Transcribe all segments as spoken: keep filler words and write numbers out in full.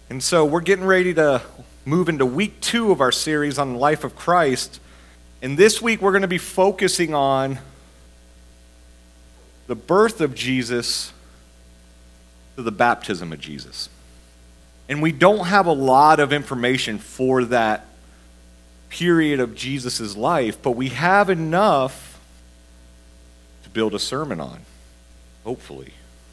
And so we're getting ready to move into week two of our series on the life of Christ. And this week we're going to be focusing on the birth of Jesus to the baptism of Jesus. And we don't have a lot of information for that period of Jesus' life, but we have enough to build a sermon on, hopefully.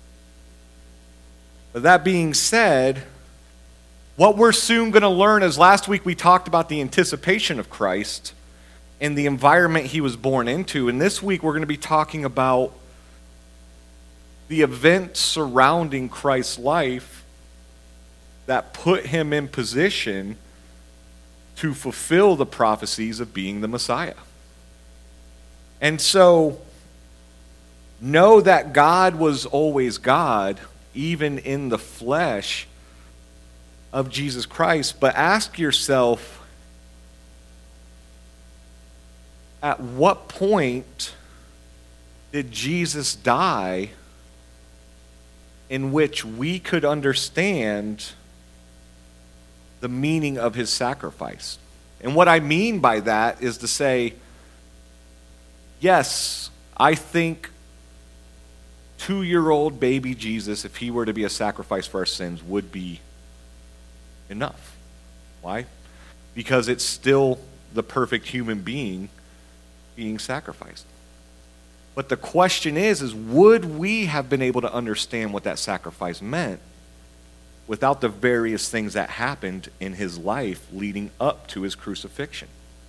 But that being said, what we're soon going to learn is last week we talked about the anticipation of Christ and the environment he was born into. And this week we're going to be talking about the events surrounding Christ's life that put him in position to fulfill the prophecies of being the Messiah. And so, know that God was always God, even in the flesh of Jesus Christ, but ask yourself, at what point did Jesus die in which we could understand the meaning of his sacrifice? And what I mean by that is to say, yes, I think two-year-old baby Jesus, if he were to be a sacrifice for our sins, would be enough. Why? Because it's still the perfect human being being sacrificed. But the question is, is would we have been able to understand what that sacrifice meant without the various things that happened in his life leading up to his crucifixion?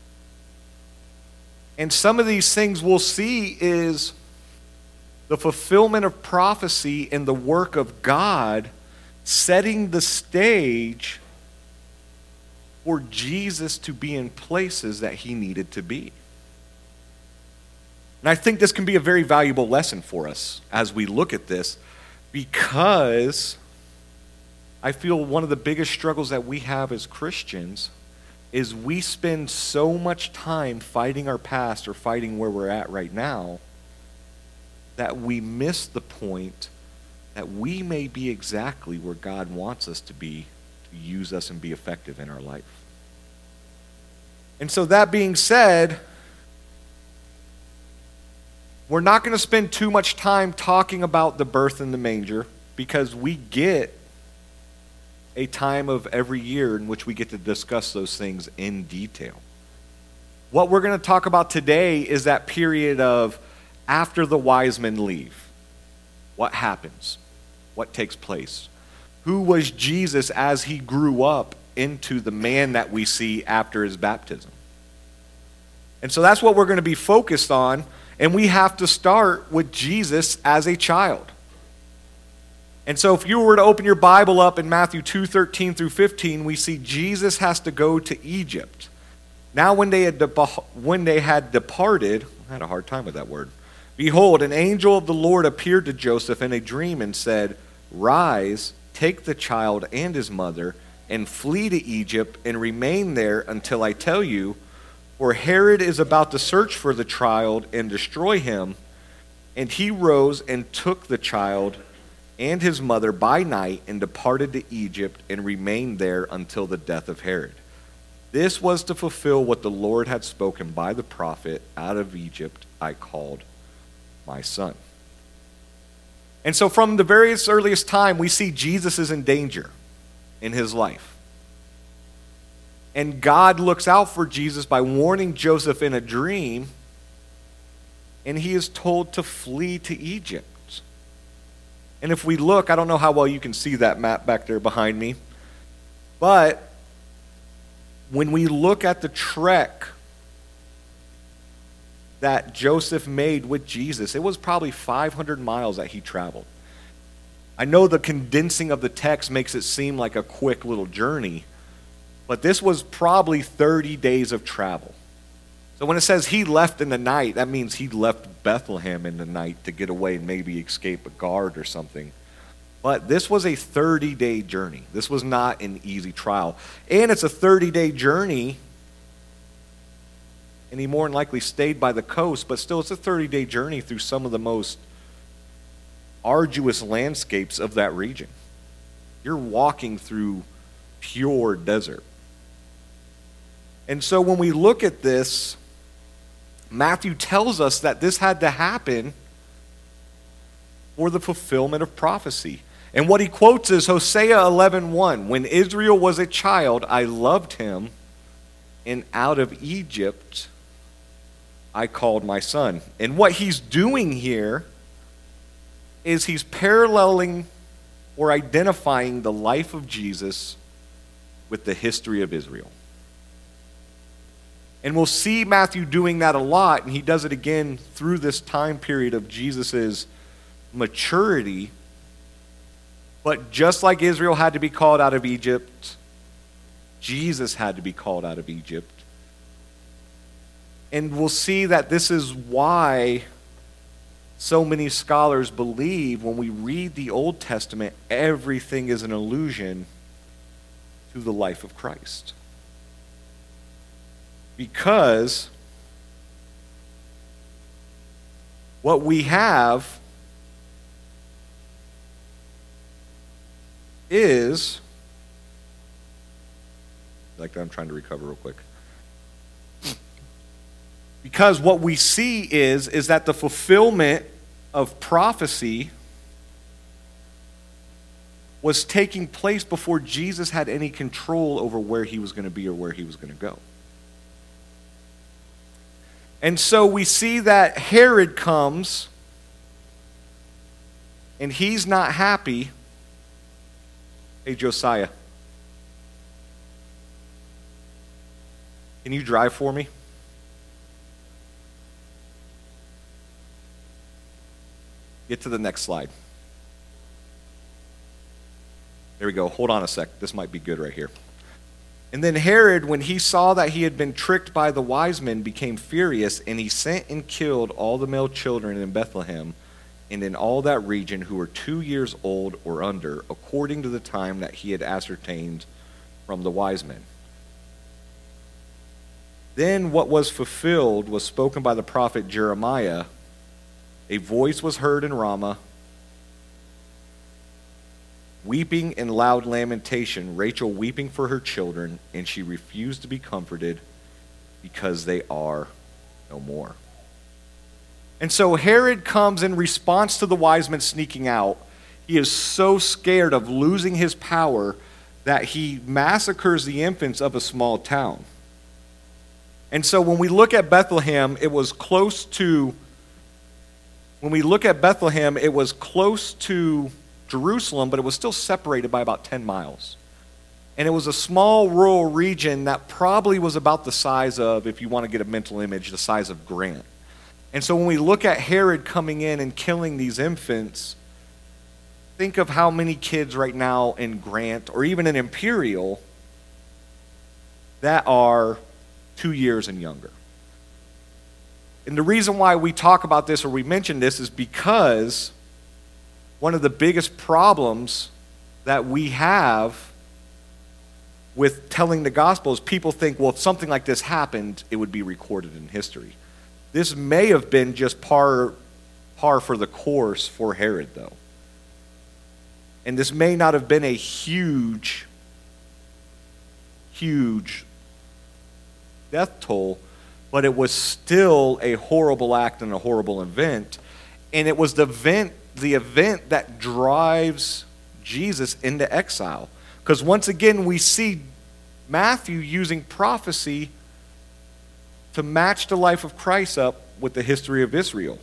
And some of these things we'll see is the fulfillment of prophecy and the work of God setting the stage for Jesus to be in places that he needed to be. And I think this can be a very valuable lesson for us as we look at this, because I feel one of the biggest struggles that we have as Christians is we spend so much time fighting our past or fighting where we're at right now that we miss the point that we may be exactly where God wants us to be to use us and be effective in our life. And so that being said, we're not going to spend too much time talking about the birth in the manger, because we get a time of every year in which we get to discuss those things in detail. What we're going to talk about today is that period of after the wise men leave. What happens? What takes place? Who was Jesus as he grew up into the man that we see after his baptism? And so that's what we're going to be focused on, and we have to start with Jesus as a child. And so if you were to open your Bible up in Matthew two thirteen through fifteen, we see Jesus has to go to Egypt. Now when they had de- when they had departed, I had a hard time with that word. Behold, an angel of the Lord appeared to Joseph in a dream and said, "Rise, take the child and his mother, and flee to Egypt, and remain there until I tell you, for Herod is about to search for the child and destroy him." And he rose and took the child and his mother by night and departed to Egypt and remained there until the death of Herod. This was to fulfill what the Lord had spoken by the prophet, "Out of Egypt I called my son." And so from the very earliest time, we see Jesus is in danger in his life. And God looks out for Jesus by warning Joseph in a dream, and he is told to flee to Egypt. And if we look, I don't know how well you can see that map back there behind me, but when we look at the trek that Joseph made with Jesus, it was probably five hundred miles that he traveled. I know the condensing of the text makes it seem like a quick little journey, but this was probably thirty days of travel. So when it says he left in the night, that means he left Bethlehem in the night to get away and maybe escape a guard or something. But this was a thirty-day journey. This was not an easy trial. And it's a thirty-day journey, and he more than likely stayed by the coast, but still it's a thirty-day journey through some of the most arduous landscapes of that region. You're walking through pure desert. And so when we look at this, Matthew tells us that this had to happen for the fulfillment of prophecy. And what he quotes is Hosea eleven one. When Israel was a child, I loved him, and out of Egypt I called my son. And what he's doing here is he's paralleling or identifying the life of Jesus with the history of Israel. And we'll see Matthew doing that a lot, and he does it again through this time period of Jesus' maturity. But just like Israel had to be called out of Egypt, Jesus had to be called out of Egypt. And we'll see that this is why so many scholars believe when we read the Old Testament, everything is an allusion to the life of Christ. Because what we have is, like I'm trying to recover real quick. Because what we see is, is that the fulfillment of prophecy was taking place before Jesus had any control over where he was going to be or where he was going to go. And so we see that Herod comes, and he's not happy. Hey, Josiah, can you drive for me? Get to the next slide. There we go. Hold on a sec. This might be good right here. And then Herod, when he saw that he had been tricked by the wise men, became furious, and he sent and killed all the male children in Bethlehem and in all that region who were two years old or under, according to the time that he had ascertained from the wise men. Then what was fulfilled was spoken by the prophet Jeremiah. A voice was heard in Ramah, weeping and loud lamentation, Rachel weeping for her children, and she refused to be comforted because they are no more. And so Herod comes in response to the wise men sneaking out. He is so scared of losing his power that he massacres the infants of a small town. And so when we look at Bethlehem, it was close to, when we look at Bethlehem, it was close to Jerusalem, but it was still separated by about ten miles. And it was a small rural region that probably was about the size of, if you want to get a mental image, the size of Grant. And so when we look at Herod coming in and killing these infants, think of how many kids right now in Grant, or even in Imperial, that are two years and younger. And the reason why we talk about this or we mention this is because one of the biggest problems that we have with telling the gospel is people think, well, if something like this happened, it would be recorded in history. This may have been just par, par for the course for Herod, though. And this may not have been a huge, huge death toll, but it was still a horrible act and a horrible event. And it was the event, the event that drives Jesus into exile. Because once again, we see Matthew using prophecy to match the life of Christ up with the history of Israel.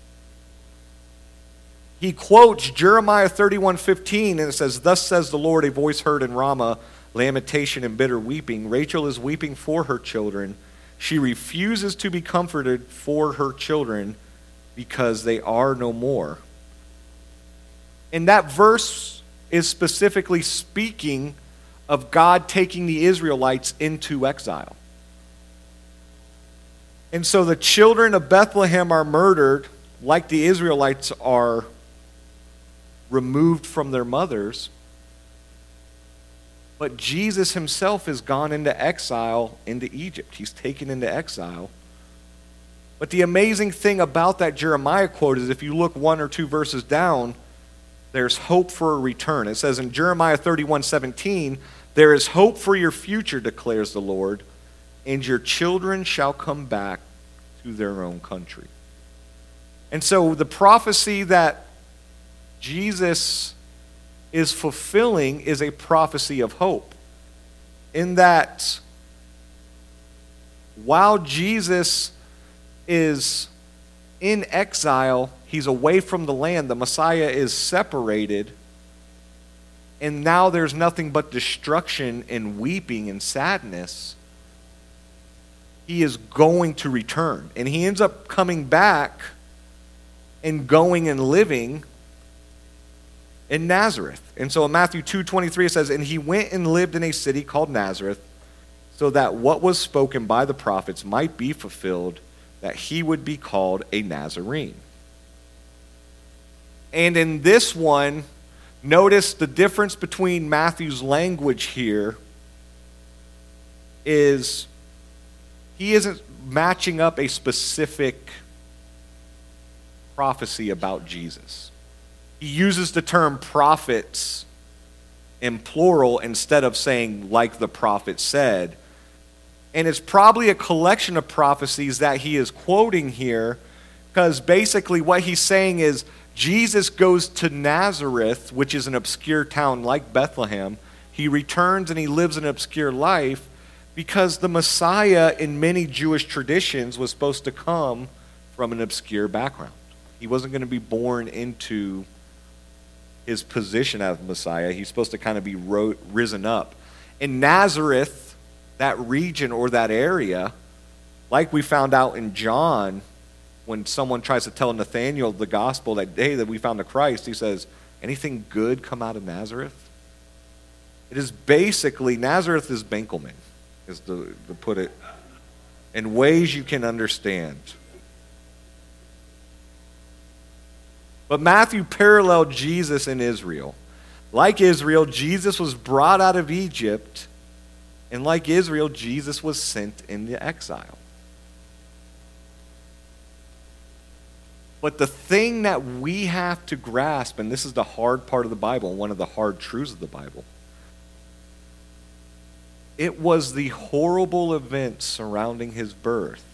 He quotes Jeremiah thirty-one fifteen, and it says, "Thus says the Lord, a voice heard in Ramah, lamentation and bitter weeping. Rachel is weeping for her children. She refuses to be comforted for her children because they are no more." And that verse is specifically speaking of God taking the Israelites into exile. And so the children of Bethlehem are murdered like the Israelites are removed from their mothers. But Jesus himself has gone into exile into Egypt. He's taken into exile. But the amazing thing about that Jeremiah quote is if you look one or two verses down, there's hope for a return. It says in Jeremiah thirty-one seventeen, There is hope for your future, declares the Lord, and your children shall come back to their own country. And so the prophecy that Jesus is fulfilling is a prophecy of hope, in that while Jesus is in exile, he's away from the land, the Messiah is separated, and now there's nothing but destruction and weeping and sadness. He is going to return, and he ends up coming back and going and living in Nazareth. And so in Matthew two twenty-three it says, and he went and lived in a city called Nazareth, so that what was spoken by the prophets might be fulfilled, that he would be called a Nazarene. And in this one, notice the difference between Matthew's language here is he isn't matching up a specific prophecy about Jesus. He uses the term prophets in plural instead of saying like the prophet said. And it's probably a collection of prophecies that he is quoting here, because basically what he's saying is Jesus goes to Nazareth, which is an obscure town like Bethlehem. He returns and he lives an obscure life because the Messiah in many Jewish traditions was supposed to come from an obscure background. He wasn't going to be born into his position as Messiah. He's supposed to kind of be ro- risen up. In Nazareth, that region or that area, like we found out in John, when someone tries to tell Nathanael the gospel that day that we found the Christ, he says, anything good come out of Nazareth? It is basically, Nazareth is Benkelman, is to, to put it in ways you can understand. But Matthew paralleled Jesus in Israel. Like Israel, Jesus was brought out of Egypt, and like Israel, Jesus was sent into exile. But the thing that we have to grasp, and this is the hard part of the Bible, and one of the hard truths of the Bible, it was the horrible events surrounding his birth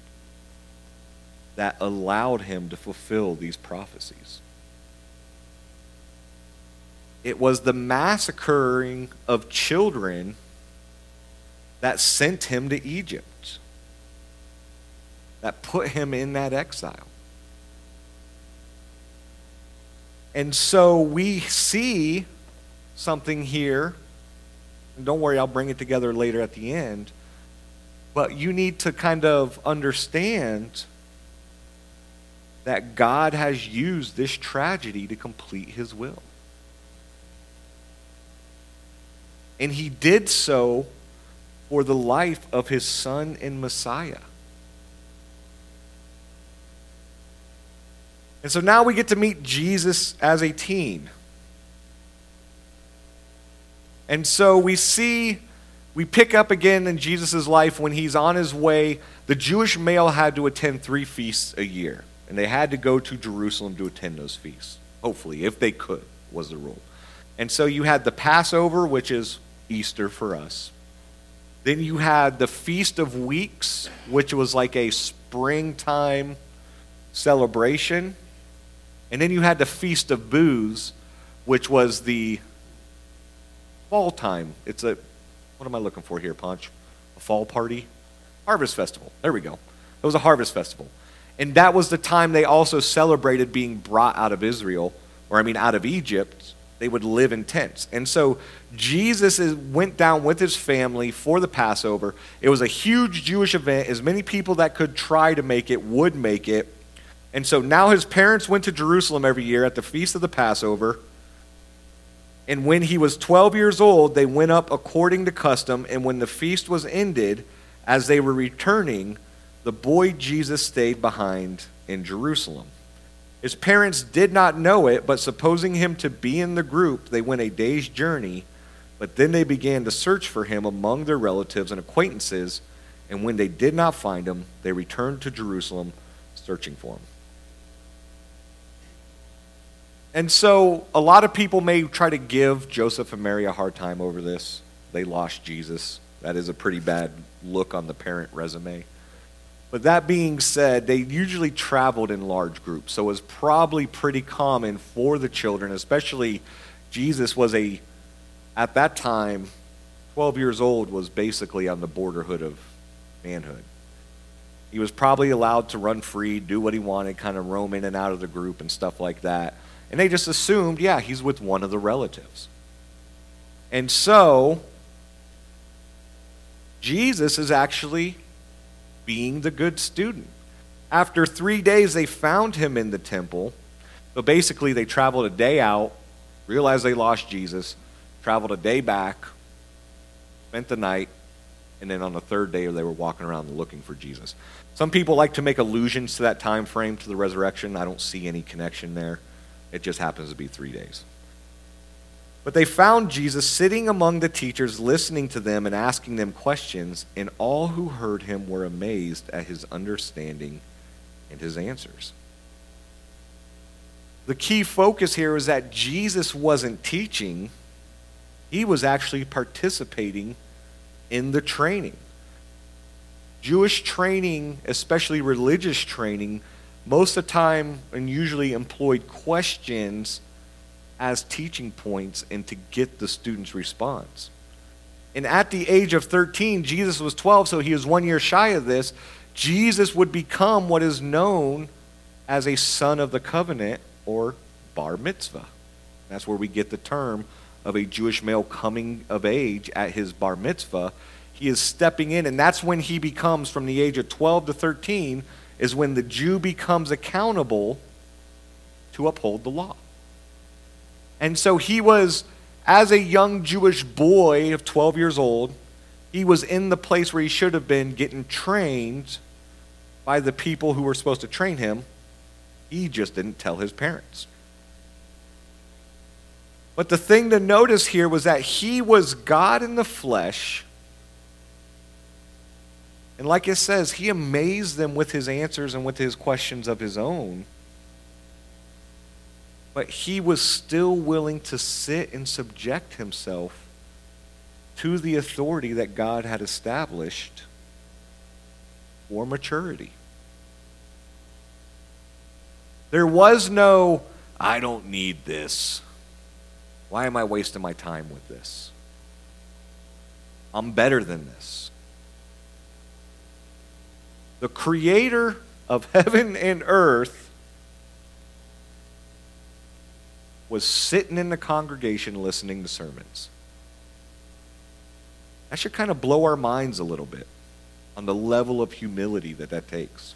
that allowed him to fulfill these prophecies. It was the massacring of children that sent him to Egypt, that put him in that exile. And so we see something here, and don't worry, I'll bring it together later at the end, but you need to kind of understand that God has used this tragedy to complete his will. And he did so for the life of his son and Messiah. And so now we get to meet Jesus as a teen. And so we see, we pick up again in Jesus' life when he's on his way. The Jewish male had to attend three feasts a year. And they had to go to Jerusalem to attend those feasts. Hopefully, if they could, was the rule. And so you had the Passover, which is Easter for us. Then you had the Feast of Weeks, which was like a springtime celebration. And then you had the Feast of Booths, which was the fall time. It's a, what am I looking for here, Punch? A fall party? Harvest festival. There we go. It was a harvest festival. And that was the time they also celebrated being brought out of Israel, or I mean out of Egypt. They would live in tents. And so Jesus is, went down with his family for the Passover. It was a huge Jewish event. As many people that could try to make it would make it. And so now his parents went to Jerusalem every year at the feast of the Passover. And when he was twelve years old, they went up according to custom. And when the feast was ended, as they were returning, the boy Jesus stayed behind in Jerusalem. His parents did not know it, but supposing him to be in the group, they went a day's journey. But then they began to search for him among their relatives and acquaintances. And when they did not find him, they returned to Jerusalem searching for him. And so a lot of people may try to give Joseph and Mary a hard time over this. they lost Jesus. That is a pretty bad look on the parent resume. But that being said, they usually traveled in large groups. So it was probably pretty common for the children, especially Jesus was a, at that time, twelve years old, was basically on the borderhood of manhood. He was probably allowed to run free, do what he wanted, kind of roam in and out of the group and stuff like that. And they just assumed, yeah, he's with one of the relatives. And so, Jesus is actually being the good student. After three days, they found him in the temple. So basically, they traveled a day out, realized they lost Jesus, traveled a day back, spent the night, and then on the third day, they were walking around looking for Jesus. Some people like to make allusions to that time frame, to the resurrection. I don't see any connection there. It just happens to be three days. But they found Jesus sitting among the teachers, listening to them and asking them questions, and all who heard him were amazed at his understanding and his answers. The key focus here is that Jesus wasn't teaching. He was actually participating in the training. Jewish training, especially religious training, most of the time and usually employed questions as teaching points and to get the student's response. And at the age of thirteen, Jesus was twelve, so he was one year shy of this. Jesus would become what is known as a son of the covenant, or bar mitzvah. That's where we get the term of a Jewish male coming of age at his bar mitzvah. He is stepping in, and that's when he becomes, from the age of twelve to thirteen, is when the Jew becomes accountable to uphold the law. And so he was, as a young Jewish boy of twelve years old, he was in the place where he should have been, getting trained by the people who were supposed to train him. He just didn't tell his parents. But the thing to notice here was that he was God in the flesh. And like it says, he amazed them with his answers and with his questions of his own. But he was still willing to sit and subject himself to the authority that God had established for maturity. There was no, I don't need this. Why am I wasting my time with this? I'm better than this. The creator of heaven and earth was sitting in the congregation listening to sermons. That should kind of blow our minds a little bit on the level of humility that that takes.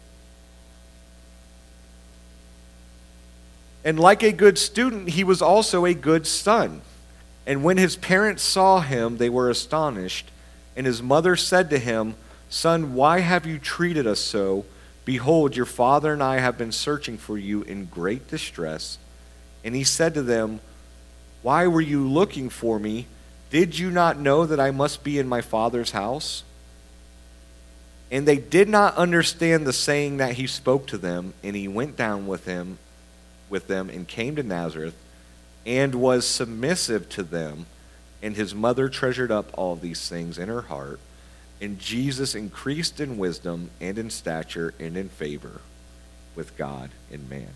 And like a good student, he was also a good son. And when his parents saw him, they were astonished. And his mother said to him, "Son, why have you treated us so? Behold, your father and I have been searching for you in great distress." And he said to them, "Why were you looking for me? Did you not know that I must be in my father's house?" And they did not understand the saying that he spoke to them. And he went down with him, with them, and came to Nazareth, and was submissive to them. And his mother treasured up all these things in her heart. And Jesus increased in wisdom and in stature and in favor with God and man.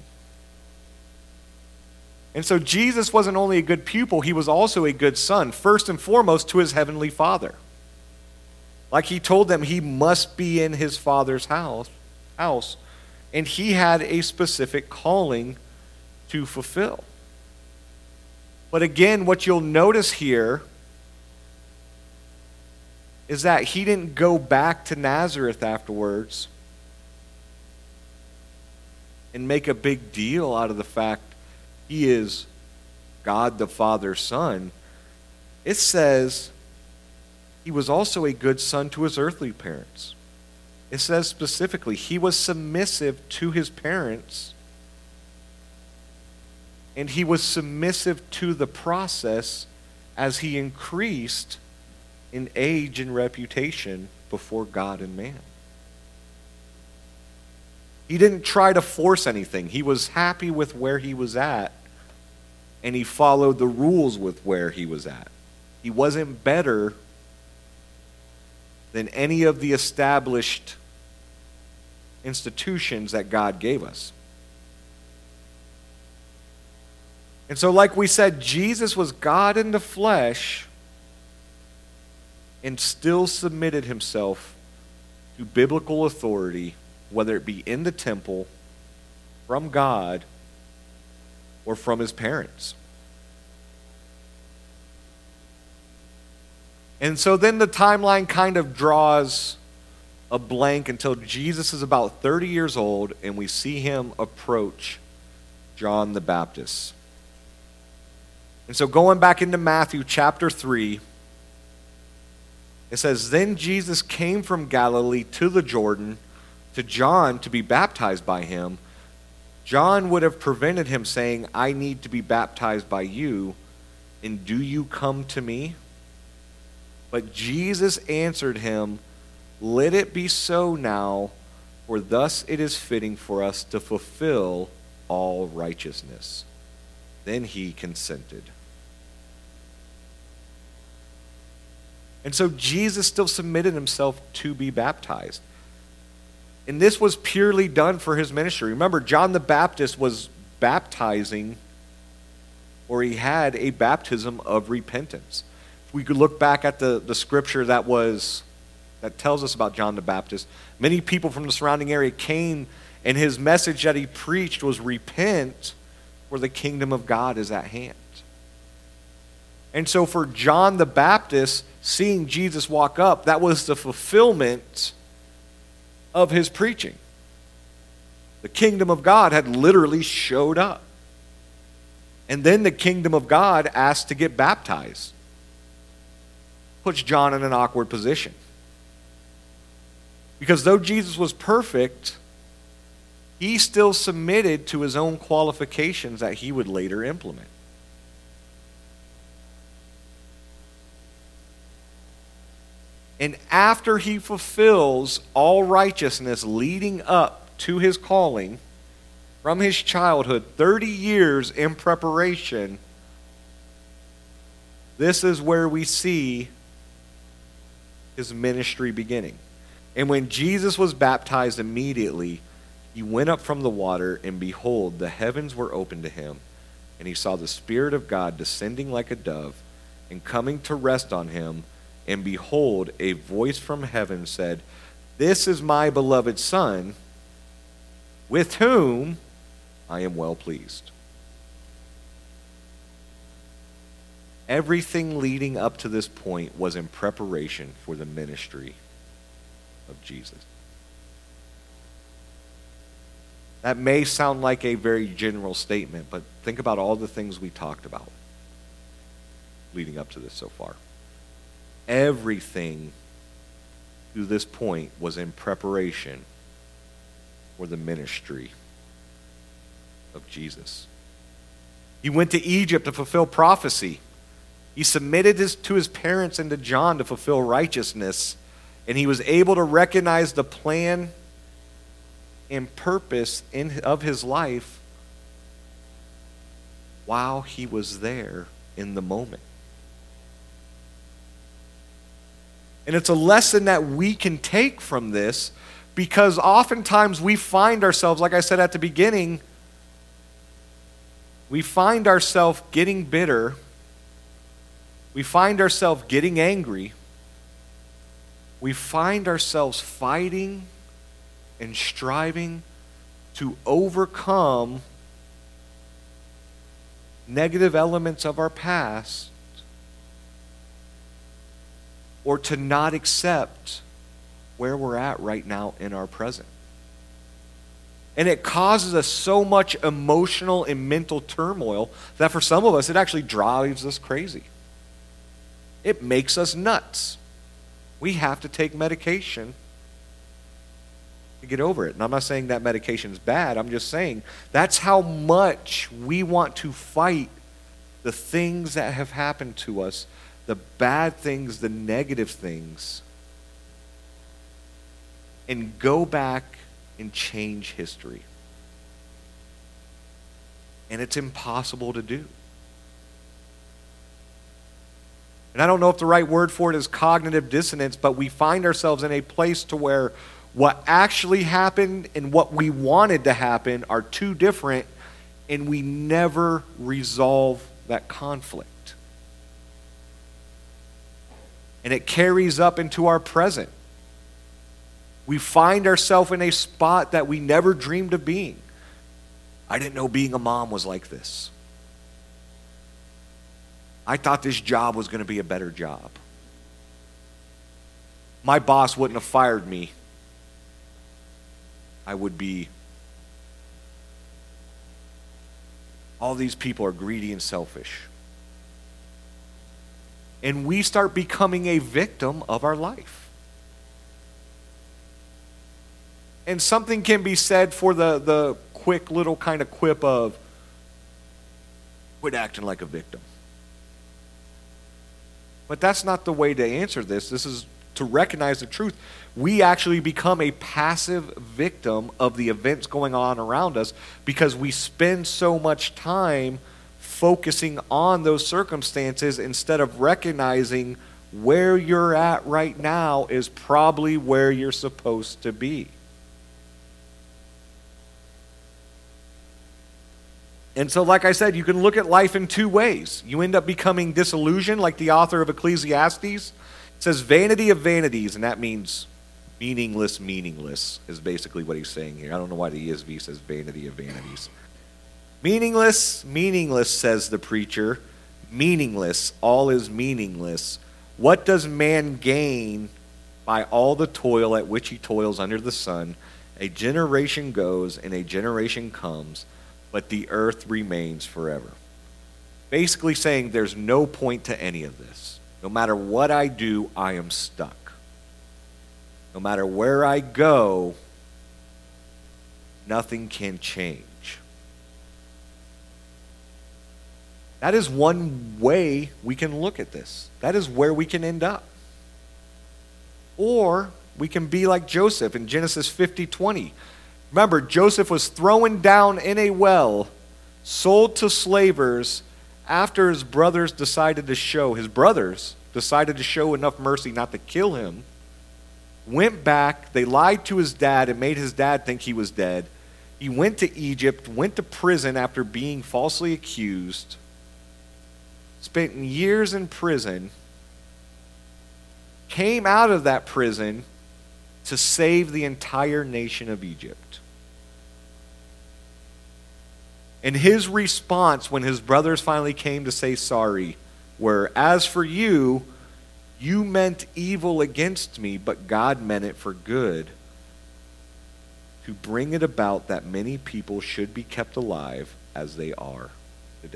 And so Jesus wasn't only a good pupil, he was also a good son, first and foremost to his heavenly Father. Like he told them, he must be in his Father's house, house, and he had a specific calling to fulfill. But again, what you'll notice here is that he didn't go back to Nazareth afterwards and make a big deal out of the fact he is God the Father's son. It says he was also a good son to his earthly parents. It says specifically he was submissive to his parents, and he was submissive to the process as he increased in age and reputation before God and man. He didn't try to force anything. He was happy with where he was at, and he followed the rules with where he was at. He wasn't better than any of the established institutions that God gave us. And so, like we said, Jesus was God in the flesh and still submitted himself to biblical authority, whether it be in the temple, from God, or from his parents. And so then the timeline kind of draws a blank until Jesus is about thirty years old and we see him approach John the Baptist. And so going back into Matthew chapter three, it says, "Then Jesus came from Galilee to the Jordan to John to be baptized by him. John would have prevented him, saying, 'I need to be baptized by you, and do you come to me?' But Jesus answered him, 'Let it be so now, for thus it is fitting for us to fulfill all righteousness.' Then he consented." And so Jesus still submitted himself to be baptized. And this was purely done for his ministry. Remember, John the Baptist was baptizing, or he had a baptism of repentance. If we could look back at the, the scripture that was that tells us about John the Baptist, many people from the surrounding area came, and his message that he preached was repent, for the kingdom of God is at hand. And so for John the Baptist, seeing Jesus walk up, that was the fulfillment of his preaching. The kingdom of God had literally showed up. And then the kingdom of God asked to get baptized. Puts John in an awkward position. Because though Jesus was perfect, he still submitted to his own qualifications that he would later implement. And after he fulfills all righteousness leading up to his calling, from his childhood, thirty years in preparation, this is where we see his ministry beginning. And when Jesus was baptized, immediately he went up from the water, and behold, the heavens were opened to him, and he saw the Spirit of God descending like a dove and coming to rest on him. And behold, a voice from heaven said, "This is my beloved Son, with whom I am well pleased." Everything leading up to this point was in preparation for the ministry of Jesus. That may sound like a very general statement, but think about all the things we talked about leading up to this so far. Everything to this point was in preparation for the ministry of Jesus. He went to Egypt to fulfill prophecy. He submitted his, to his parents and to John to fulfill righteousness. And he was able to recognize the plan and purpose in, of his life while he was there in the moment. And it's a lesson that we can take from this, because oftentimes we find ourselves, like I said at the beginning, we find ourselves getting bitter. We find ourselves getting angry. We find ourselves fighting and striving to overcome negative elements of our past, or to not accept where we're at right now in our present. And it causes us so much emotional and mental turmoil that for some of us, it actually drives us crazy. It makes us nuts. We have to take medication to get over it. And I'm not saying that medication is bad. I'm just saying that's how much we want to fight the things that have happened to us, the bad things, the negative things, and go back and change history. And it's impossible to do. And I don't know if the right word for it is cognitive dissonance, but we find ourselves in a place to where what actually happened and what we wanted to happen are two different, and we never resolve that conflict. And it carries up into our present. We find ourselves in a spot that we never dreamed of being. I didn't know being a mom was like this. I thought this job was going to be a better job. My boss wouldn't have fired me. I would be. All these people are greedy and selfish. And we start becoming a victim of our life. And something can be said for the, the quick little kind of quip of, quit acting like a victim. But that's not the way to answer this. This is to recognize the truth. We actually become a passive victim of the events going on around us because we spend so much time focusing on those circumstances instead of recognizing where you're at right now is probably where you're supposed to be. And so, like I said, you can look at life in two ways. You end up becoming disillusioned, like the author of Ecclesiastes. It says, vanity of vanities, and that means meaningless, meaningless, is basically what he's saying here. I don't know why the E S V says vanity of vanities. Meaningless, meaningless, says the preacher. Meaningless, all is meaningless. What does man gain by all the toil at which he toils under the sun? A generation goes and a generation comes, but the earth remains forever. Basically saying there's no point to any of this. No matter what I do, I am stuck. No matter where I go, nothing can change. That is one way we can look at this. That is where we can end up. Or we can be like Joseph in Genesis fifty twenty. Remember, Joseph was thrown down in a well, sold to slavers after his brothers decided to show, his brothers decided to show enough mercy not to kill him, went back, they lied to his dad and made his dad think he was dead. He went to Egypt, went to prison after being falsely accused, spent years in prison, came out of that prison to save the entire nation of Egypt. And his response when his brothers finally came to say sorry were, as for you, you meant evil against me, but God meant it for good, to bring it about that many people should be kept alive as they are today.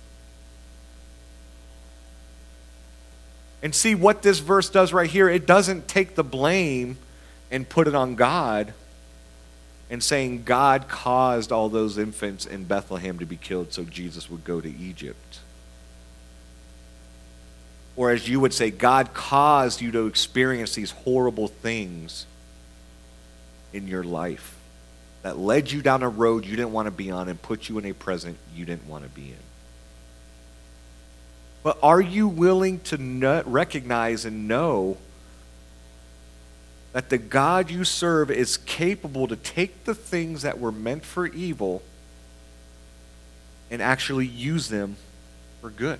And see what this verse does right here. It doesn't take the blame and put it on God and saying God caused all those infants in Bethlehem to be killed so Jesus would go to Egypt. Or as you would say, God caused you to experience these horrible things in your life that led you down a road you didn't want to be on and put you in a present you didn't want to be in. But are you willing to not recognize and know that the God you serve is capable to take the things that were meant for evil and actually use them for good?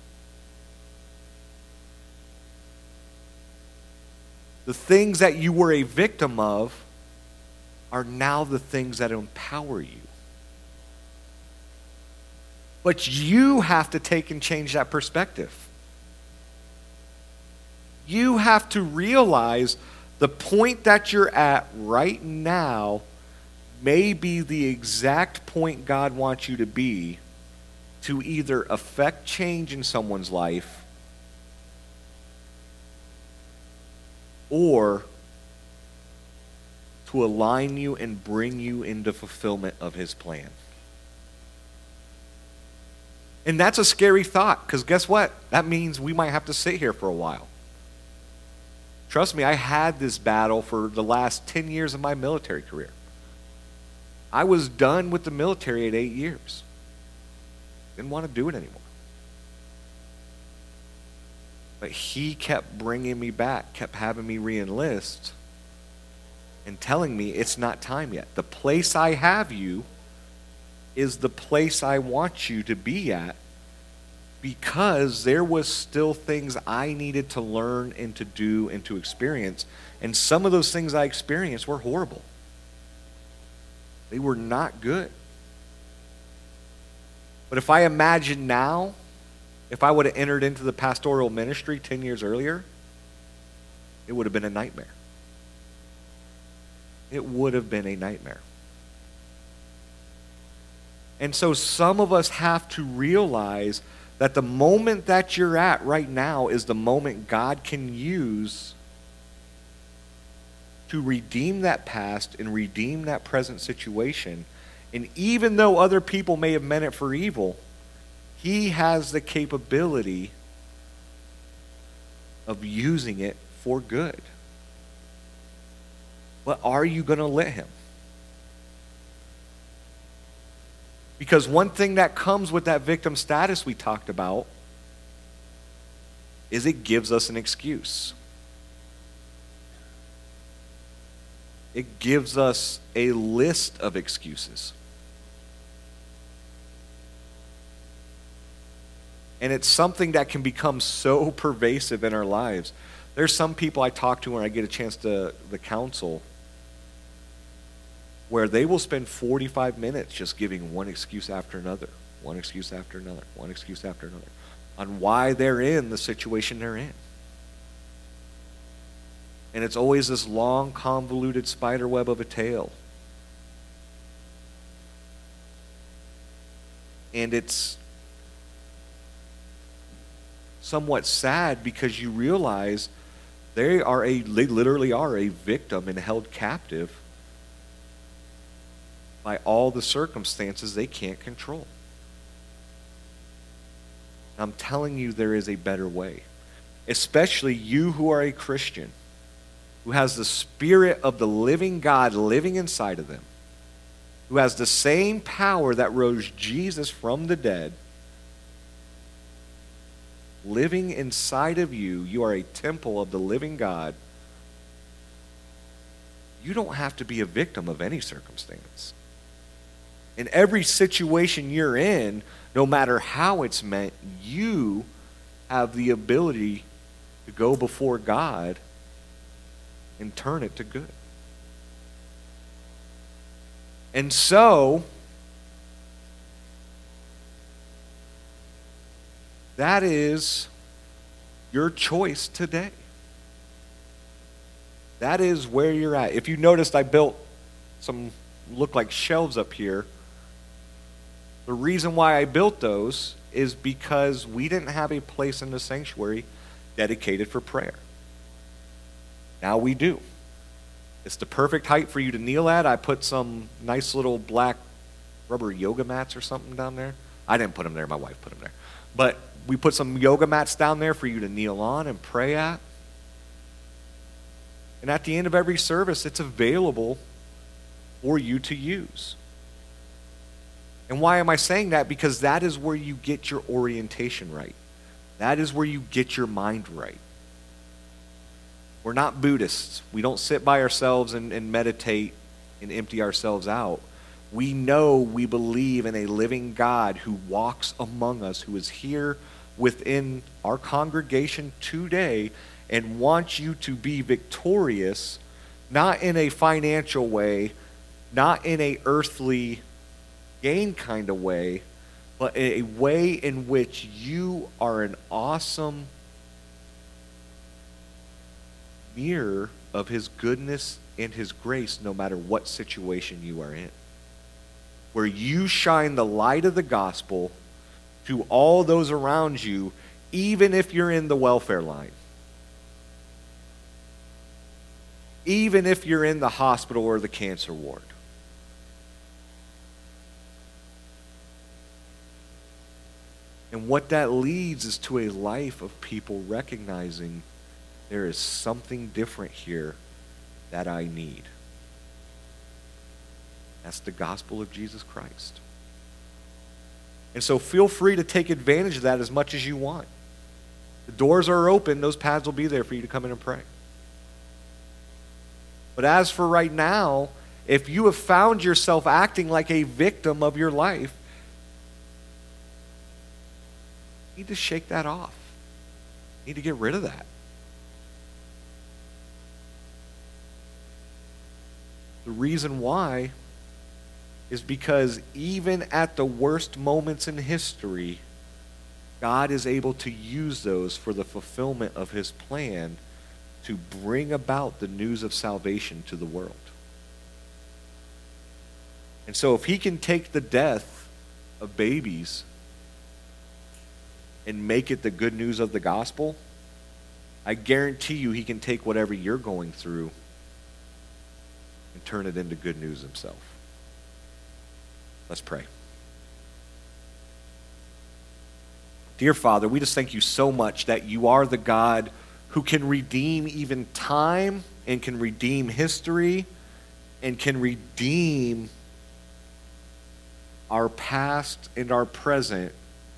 The things that you were a victim of are now the things that empower you. But you have to take and change that perspective. You have to realize the point that you're at right now may be the exact point God wants you to be to either affect change in someone's life or to align you and bring you into fulfillment of his plan. And that's a scary thought, because guess what? That means we might have to sit here for a while. Trust me, I had this battle for the last ten years of my military career. I was done with the military at eight years. Didn't want to do it anymore. But he kept bringing me back, kept having me re-enlist, and telling me it's not time yet. The place I have you is the place I want you to be at, because there was still things I needed to learn and to do and to experience. And some of those things I experienced were horrible. They were not good. But if I imagine now, if I would have entered into the pastoral ministry ten years earlier, it would have been a nightmare. It would have been a nightmare. And so some of us have to realize that the moment that you're at right now is the moment God can use to redeem that past and redeem that present situation. And even though other people may have meant it for evil, he has the capability of using it for good. But are you going to let him? Because one thing that comes with that victim status we talked about is it gives us an excuse. It gives us a list of excuses. And it's something that can become so pervasive in our lives. There's some people I talk to when I get a chance to the counsel where they will spend forty-five minutes just giving one excuse after another, one excuse after another, one excuse after another, on why they're in the situation they're in. And it's always this long, convoluted spider web of a tale. And it's somewhat sad because you realize they are a, they literally are a victim and held captive by all the circumstances they can't control. I'm telling you, there is a better way. Especially you who are a Christian, who has the Spirit of the living God living inside of them, who has the same power that rose Jesus from the dead, living inside of you. You are a temple of the living God. You don't have to be a victim of any circumstance. In every situation you're in, no matter how it's meant, you have the ability to go before God and turn it to good. And so, that is your choice today. That is where you're at. If you noticed, I built some look like shelves up here. The reason why I built those is because we didn't have a place in the sanctuary dedicated for prayer. Now we do. It's the perfect height for you to kneel at. I put some nice little black rubber yoga mats or something down there. I didn't put them there. My wife put them there. But we put some yoga mats down there for you to kneel on and pray at. And at the end of every service, it's available for you to use. And why am I saying that? Because that is where you get your orientation right. That is where you get your mind right. We're not Buddhists. We don't sit by ourselves and, and meditate and empty ourselves out. We know we believe in a living God who walks among us, who is here within our congregation today and wants you to be victorious, not in a financial way, not in a earthly gain kind of way, but a way in which you are an awesome mirror of his goodness and his grace no matter what situation you are in. Where you shine the light of the gospel to all those around you, even if you're in the welfare line. Even if you're in the hospital or the cancer ward. And what that leads is to a life of people recognizing there is something different here that I need. That's the gospel of Jesus Christ. And so feel free to take advantage of that as much as you want. The doors are open. Those paths will be there for you to come in and pray. But as for right now, if you have found yourself acting like a victim of your life, you need to shake that off. You need to get rid of that. The reason why is because even at the worst moments in history, God is able to use those for the fulfillment of his plan to bring about the news of salvation to the world. And so if he can take the death of babies and make it the good news of the gospel, I guarantee you he can take whatever you're going through and turn it into good news himself. Let's pray. Dear Father, we just thank you so much that you are the God who can redeem even time and can redeem history and can redeem our past and our present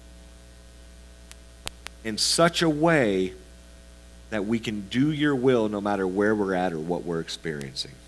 in such a way that we can do your will no matter where we're at or what we're experiencing.